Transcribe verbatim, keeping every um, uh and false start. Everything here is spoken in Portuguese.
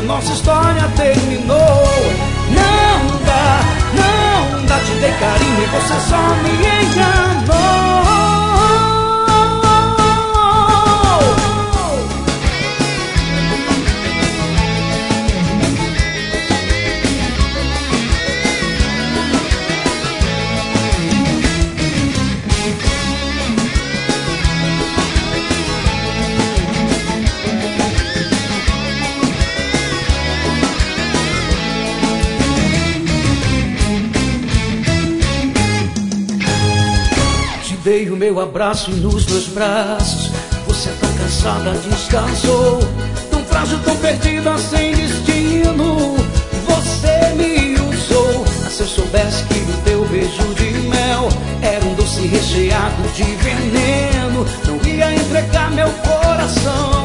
a nossa história terminou. Não dá, não dá, te dei carinho e você só me enganou. Dei o meu abraço e nos meus braços você é tão cansada, descansou. Tão frágil, tão perdida, sem destino. Você me usou. Ah, se eu soubesse que o teu beijo de mel era um doce recheado de veneno, não ia entregar meu coração.